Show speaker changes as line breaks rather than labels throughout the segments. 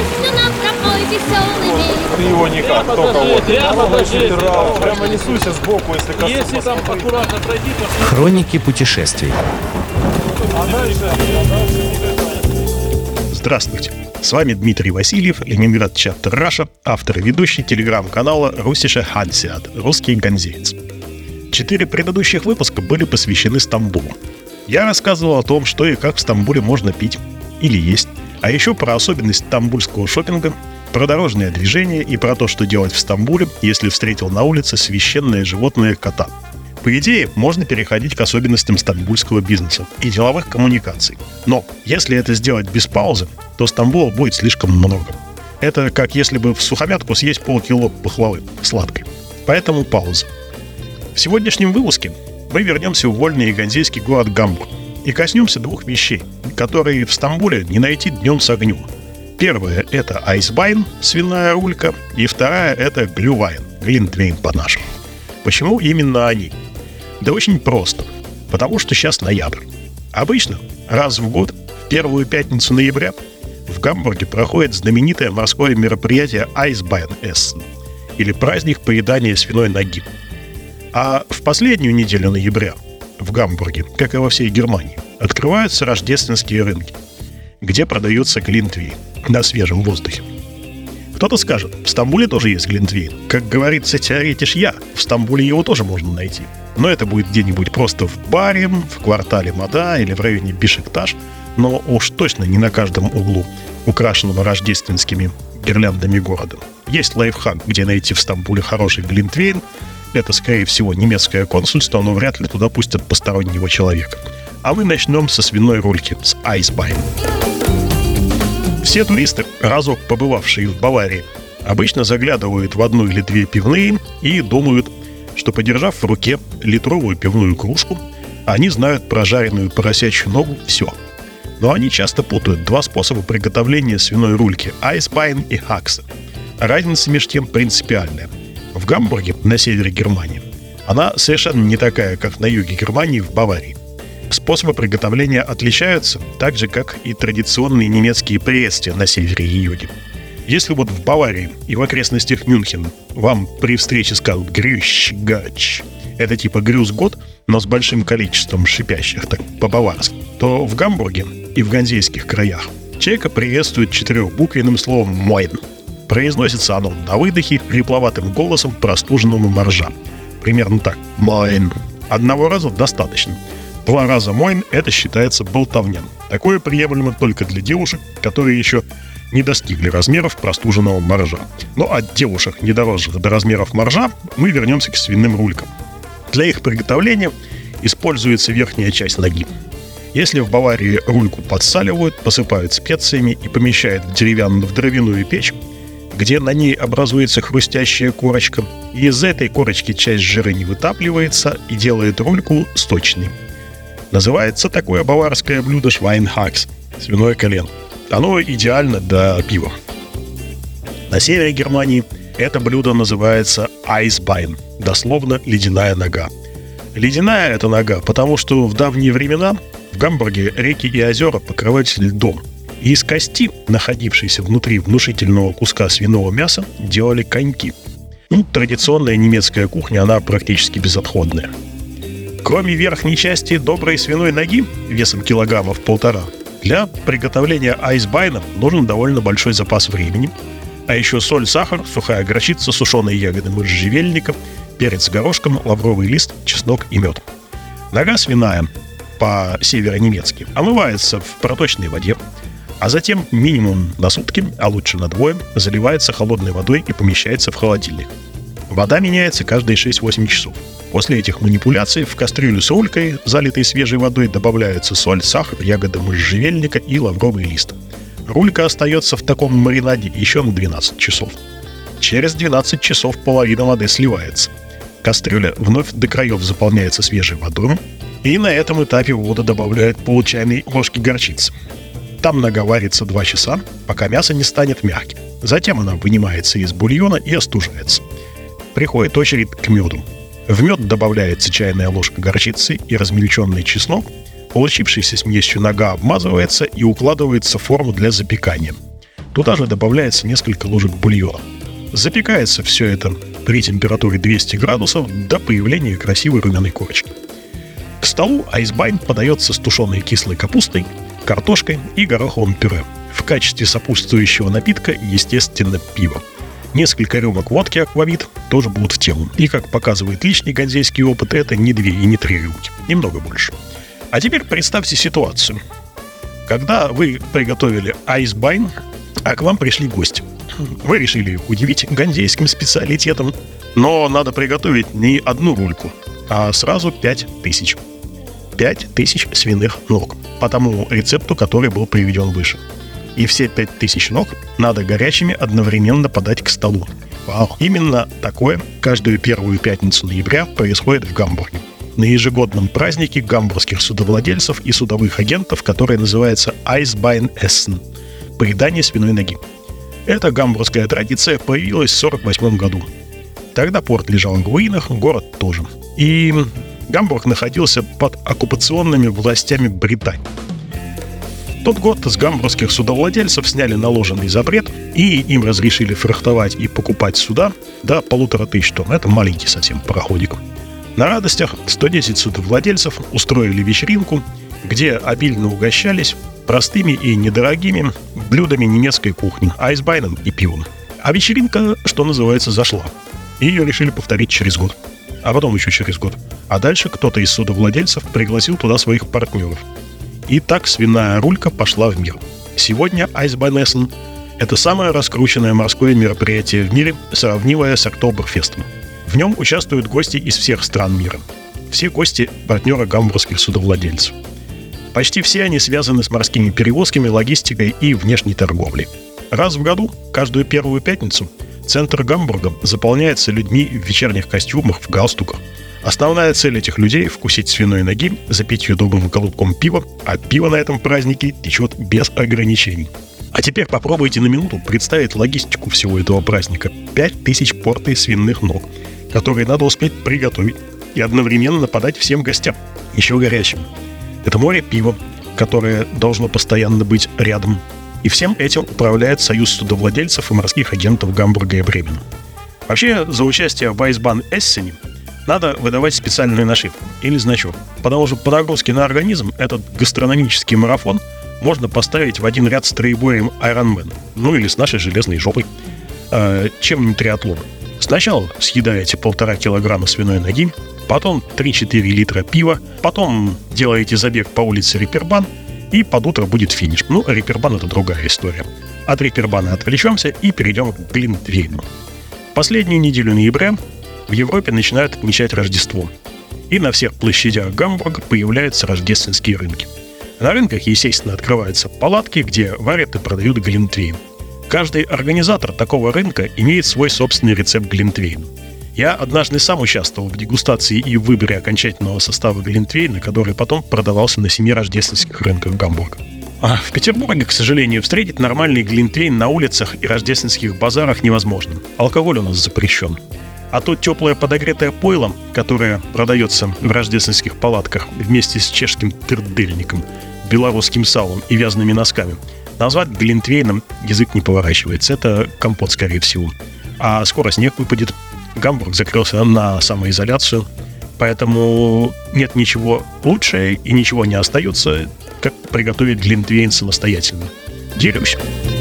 песню нам пропой веселыми.
Ты его никак, только вот. Прямо несуйся сбоку, если коснусь.
Если там аккуратно пройти, то...
Хроники путешествий.
Здравствуйте! С вами Дмитрий Васильев, Ленинград Чаптер Раша, автор и ведущий телеграм-канала «Russische Hanseat» — «Русский ганзеец». 4 предыдущих выпуска были посвящены Стамбулу. Я рассказывал о том, что и как в Стамбуле можно пить или есть, а еще про особенность стамбульского шопинга, про дорожное движение и про то, что делать в Стамбуле, если встретил на улице священное животное кота. По идее, можно переходить к особенностям стамбульского бизнеса и деловых коммуникаций. Но если это сделать без паузы, то Стамбула будет слишком много. Это как если бы в сухомятку съесть полкило пахлавы сладкой. Поэтому пауза. В сегодняшнем выпуске мы вернемся в вольный и ганзейский город Гамбург и коснемся 2 вещей, которые в Стамбуле не найти днем с огнем. Первая — это айсбайн, свиная рулька, и вторая — это глювайн, глинтвейн по-нашему. Почему именно они? Да очень просто. Потому что сейчас ноябрь. Обычно раз в год, в первую пятницу ноября, в Гамбурге проходит знаменитое морское мероприятие Eisbein-Essen, или праздник поедания свиной ноги. А в последнюю неделю ноября в Гамбурге, как и во всей Германии, открываются рождественские рынки, где продается глинтвейн на свежем воздухе. Кто-то скажет, в Стамбуле тоже есть глинтвейн. Как говорится, теоретиш я, в Стамбуле его тоже можно найти. Но это будет где-нибудь просто в баре, в квартале Мода или в районе Бешикташ, но уж точно не на каждом углу, украшенном рождественскими гирляндами города. Есть лайфхак, где найти в Стамбуле хороший глинтвейн. Это, скорее всего, немецкое консульство, но вряд ли туда пустят постороннего человека. А мы начнем со свиной рульки, с айсбайн. Все туристы, разок побывавшие в Баварии, обычно заглядывают в 1 или 2 пивные и думают, что, подержав в руке литровую пивную кружку, они знают про жареную поросячью ногу все. Но они часто путают 2 способа приготовления свиной рульки – айсбайн и хаксе. Разница между тем принципиальная. В Гамбурге, на севере Германии, она совершенно не такая, как на юге Германии в Баварии. Способы приготовления отличаются, так же, как и традиционные немецкие приветствия на севере и юге. Если вот в Баварии и в окрестностях Мюнхена вам при встрече скажут «грющ гач», это типа «грюс год», но с большим количеством шипящих, так по-баварски, то в Гамбурге и в ганзейских краях человека приветствует 4-буквенным словом «мойн». Произносится оно на выдохе хрипловатым голосом простуженного моржа. Примерно так: «мойн». Одного раза достаточно. 2 раза «мойн» — это считается болтовням. Такое приемлемо только для девушек, которые еще не достигли размеров простуженного моржа. Но от девушек, не доросших до размеров моржа, мы вернемся к свиным рулькам. Для их приготовления используется верхняя часть ноги. Если в Баварии рульку подсаливают, посыпают специями и помещают в дровяную печь, где на ней образуется хрустящая корочка, и из этой корочки часть жира не вытапливается и делает рульку сточной. Называется такое баварское блюдо «швайнхакс» — свиное колено. Оно идеально для пива. На севере Германии это блюдо называется айсбайн, дословно «ледяная нога». Ледяная эта нога, потому что в давние времена в Гамбурге реки и озера покрывались льдом, и из кости, находившейся внутри внушительного куска свиного мяса, делали коньки. Традиционная немецкая кухня, она практически безотходная. Кроме верхней части доброй свиной ноги, весом 1,5 килограмма, для приготовления айсбайна нужен довольно большой запас времени, а еще соль, сахар, сухая горчица, сушеные ягоды можжевельника, перец горошком, лавровый лист, чеснок и мед. Нога свиная, по-северонемецки, омывается в проточной воде, а затем минимум на сутки, а лучше на 2, заливается холодной водой и помещается в холодильник. Вода меняется каждые 6-8 часов. После этих манипуляций в кастрюлю с рулькой, залитой свежей водой, добавляются соль, сахар, ягоды можжевельника и лавровый лист. Рулька остается в таком маринаде еще на 12 часов. Через 12 часов половина воды сливается. Кастрюля вновь до краев заполняется свежей водой, и на этом этапе в воду добавляют пол чайной ложки горчицы. Там нога варится 2 часа, пока мясо не станет мягким. Затем она вынимается из бульона и остужается. Приходит очередь к меду. В мед добавляется чайная ложка горчицы и размельченный чеснок. Получившейся смесью нога обмазывается и укладывается в форму для запекания. Туда же добавляется несколько ложек бульона. Запекается все это при температуре 200 градусов до появления красивой румяной корочки. К столу айсбайн подается с тушеной кислой капустой, картошкой и гороховым пюре. В качестве сопутствующего напитка, естественно, пиво. Несколько рюмок водки аквавит тоже будут в тему. И, как показывает личный ганзейский опыт, это не 2 и не 3 рюмки, немного больше. А теперь представьте ситуацию. Когда вы приготовили айсбайн, а к вам пришли гости. Вы решили их удивить ганзейским специалитетом, но надо приготовить не одну рульку, а сразу 5000. 5000 свиных ног, по тому рецепту, который был приведен выше. И все 5000 ног надо горячими одновременно подать к столу. Вау. Именно такое каждую первую пятницу ноября происходит в Гамбурге. На ежегодном празднике гамбургских судовладельцев и судовых агентов, который называется Eisbein-Essen – поедание свиной ноги. Эта гамбургская традиция появилась в 1948 году. Тогда порт лежал в руинах, город тоже. И Гамбург находился под оккупационными властями Британии. В тот год с гамбургских судовладельцев сняли наложенный запрет, и им разрешили фрахтовать и покупать суда до 1500 тонн. Это маленький совсем пароходик. На радостях 110 судовладельцев устроили вечеринку, где обильно угощались простыми и недорогими блюдами немецкой кухни, айсбайном и пивом. А вечеринка, что называется, зашла. И ее решили повторить через год. А потом еще через год. А дальше кто-то из судовладельцев пригласил туда своих партнеров. И так свиная рулька пошла в мир. Сегодня Eisbein-Essen – это самое раскрученное морское мероприятие в мире, сравнимое с Октоберфестом. В нем участвуют гости из всех стран мира. Все гости – партнеры гамбургских судовладельцев. Почти все они связаны с морскими перевозками, логистикой и внешней торговлей. Раз в году, каждую первую пятницу, центр Гамбурга заполняется людьми в вечерних костюмах, в галстуках. Основная цель этих людей – вкусить свиной ноги, запить ее добрым голубком пива, а пиво на этом празднике течет без ограничений. А теперь попробуйте на минуту представить логистику всего этого праздника. 5000 порций свиных ног, которые надо успеть приготовить и одновременно подать всем гостям, еще горячим. Это море пива, которое должно постоянно быть рядом. И всем этим управляет Союз судовладельцев и морских агентов Гамбурга и Бремена. Вообще, за участие в Eisbein-Essen надо выдавать специальную нашивку или значок, потому что по нагрузке на организм этот гастрономический марафон можно поставить в один ряд с троебоем Ironman, ну или с нашей железной жопой, чем не триатлон. Сначала съедаете 1,5 килограмма свиной ноги, потом 3-4 литра пива, потом делаете забег по улице Репербан, и под утро будет финиш. Ну, Репербан — это другая история. От Репербана отвлечемся и перейдем к Глинтвейну. Последнюю неделю ноября в Европе начинают отмечать Рождество. И на всех площадях Гамбурга появляются рождественские рынки. На рынках, естественно, открываются палатки, где варят и продают глинтвейн. Каждый организатор такого рынка имеет свой собственный рецепт глинтвейна. Я однажды сам участвовал в дегустации и в выборе окончательного состава глинтвейна, который потом продавался на 7 рождественских рынках Гамбурга. А в Петербурге, к сожалению, встретить нормальный глинтвейн на улицах и рождественских базарах невозможно. Алкоголь у нас запрещен. А то теплое подогретое пойло, которое продается в рождественских палатках вместе с чешским тырдельником, белорусским салом и вязаными носками, назвать глинтвейном язык не поворачивается. Это компот, скорее всего. А скоро снег выпадет. Гамбург закрылся на самоизоляцию, поэтому нет ничего лучше и ничего не остается, как приготовить глинтвейн самостоятельно. Делюсь.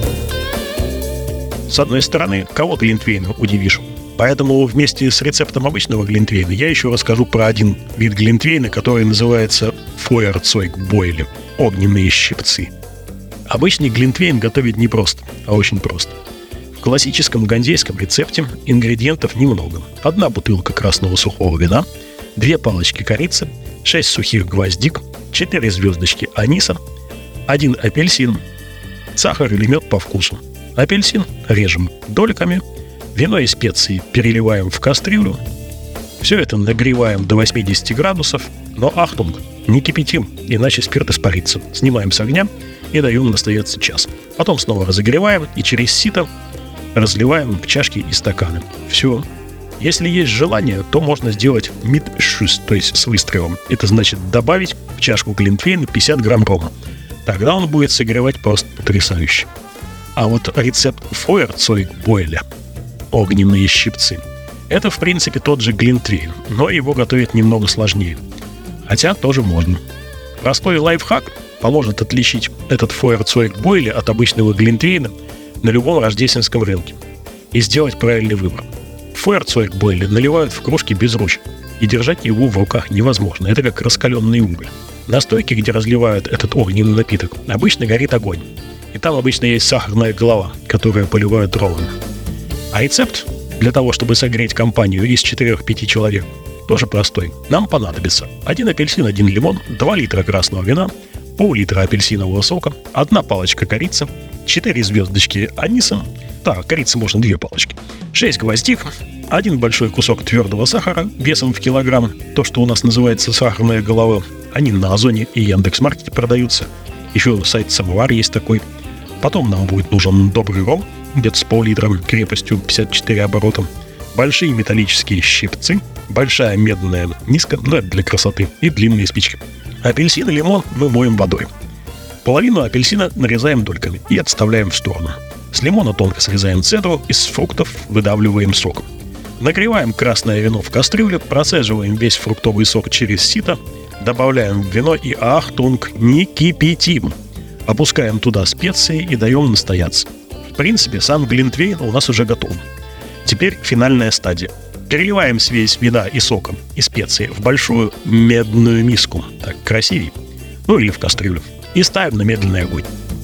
С одной стороны, кого глинтвейну удивишь. Поэтому вместе с рецептом обычного глинтвейна я еще расскажу про один вид глинтвейна, который называется Feuerzeug-Boyle – огненные щипцы. Обычный глинтвейн готовить не просто, а очень просто. В классическом ганзейском рецепте ингредиентов немного. 1 бутылка красного сухого вина, 2 палочки корицы, 6 сухих гвоздик, 4 звездочки аниса, 1 апельсин, сахар или мед по вкусу. Апельсин режем дольками, вино и специи переливаем в кастрюлю. Все это нагреваем до 80 градусов, но ахтунг, не кипятим, иначе спирт испарится. Снимаем с огня и даем настояться час. Потом снова разогреваем и через сито разливаем в чашки и стаканы. Все. Если есть желание, то можно сделать митшюс, то есть с выстрелом. Это значит добавить в чашку глинтвейна 50 грамм рома. Тогда он будет согревать просто потрясающе. А вот рецепт Фeuerzeug-Boiler – огненные щипцы – это, в принципе, тот же глинтвейн, но его готовить немного сложнее. Хотя тоже можно. Простой лайфхак поможет отличить этот Feuerzeug-Boiler от обычного глинтвейна на любом рождественском рынке и сделать правильный выбор. Feuerzeug-Boiler наливают в кружки без ручек, и держать его в руках невозможно, это как раскаленный уголь. На стойке, где разливают этот огненный напиток, обычно горит огонь, и там обычно есть сахарная голова, которую поливают роллами. А рецепт для того, чтобы согреть компанию из 4-5 человек, тоже простой. Нам понадобится 1 апельсин, 1 лимон, 2 литра красного вина, пол-литра апельсинового сока, 1 палочка корицы, 4 звездочки аниса, корицы можно 2 палочки, 6 гвоздик, 1 большой кусок твердого сахара весом в килограмм, то, что у нас называется сахарная голова. Они на Озоне и Яндекс.Маркете продаются. Еще сайт Самовар есть такой. Потом нам будет нужен добрый ром, где-то с пол-литра, крепостью 54 оборота, большие металлические щипцы, большая медная миска, это для красоты, и длинные спички. Апельсин и лимон мы моем водой. Половину апельсина нарезаем дольками и отставляем в сторону. С лимона тонко срезаем цедру, из фруктов выдавливаем сок. Нагреваем красное вино в кастрюле, процеживаем весь фруктовый сок через сито, добавляем вино и, ахтунг, не кипятим. Опускаем туда специи и даем настояться. В принципе, сам глинтвейн у нас уже готов. Теперь финальная стадия. Переливаем смесь вина и сока и специи в большую медную миску, так красивей, или в кастрюлю, и ставим на медленный огонь.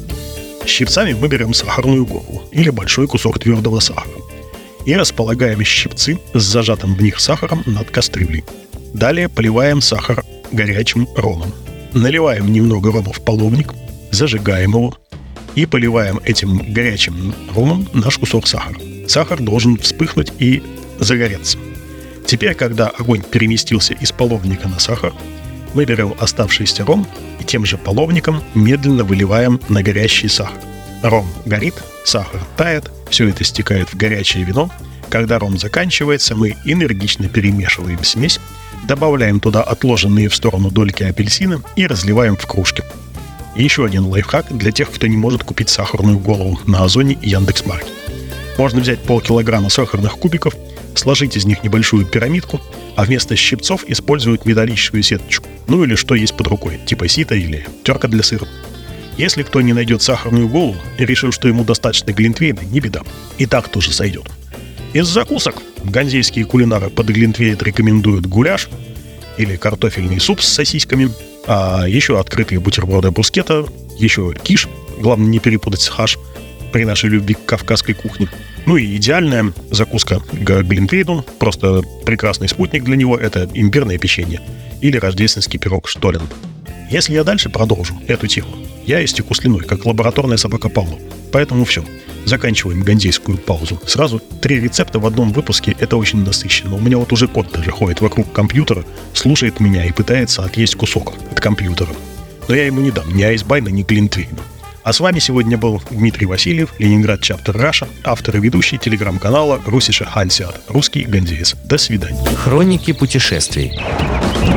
Щипцами мы берем сахарную голову или большой кусок твердого сахара и располагаем щипцы с зажатым в них сахаром над кастрюлей. Далее поливаем сахар горячим ромом. Наливаем немного рома в половник, зажигаем его и поливаем этим горячим ромом наш кусок сахара. Сахар должен вспыхнуть и загореться. Теперь, когда огонь переместился из половника на сахар, мы берем оставшийся ром и тем же половником медленно выливаем на горящий сахар. Ром горит, сахар тает, все это стекает в горячее вино. Когда ром заканчивается, мы энергично перемешиваем смесь, добавляем туда отложенные в сторону дольки апельсина и разливаем в кружки. И еще один лайфхак для тех, кто не может купить сахарную голову на Озоне и Яндекс.Маркете. Можно взять полкилограмма сахарных кубиков, сложить из них небольшую пирамидку, а вместо щипцов используют металлическую сеточку, или что есть под рукой, типа сито или терка для сыра. Если кто не найдет сахарную голову и решил, что ему достаточно глинтвейна, не беда, и так тоже сойдет. Из закусок ганзейские кулинары под глинтвейн рекомендуют гуляш или картофельный суп с сосисками, а еще открытые бутерброды брускетта, еще киш, главное не перепутать с хаш при нашей любви к кавказской кухне. И идеальная закуска к глинтвейну, просто прекрасный спутник для него, это имбирное печенье или рождественский пирог штолен. Если я дальше продолжу эту тему, я истеку слюной, как лабораторная собака Павлова. Поэтому все, заканчиваем ганзейскую паузу. Сразу 3 рецепта в одном выпуске, это очень насыщенно. У меня уже кот даже ходит вокруг компьютера, слушает меня и пытается отъесть кусок от компьютера. Но я ему не дам ни айсбайна, ни глинтвейна. А с вами сегодня был Дмитрий Васильев, Ленинград Чаптер Раша, автор и ведущий телеграм-канала Russische Hanseat, русский ганзеец. До свидания.
Хроники путешествий.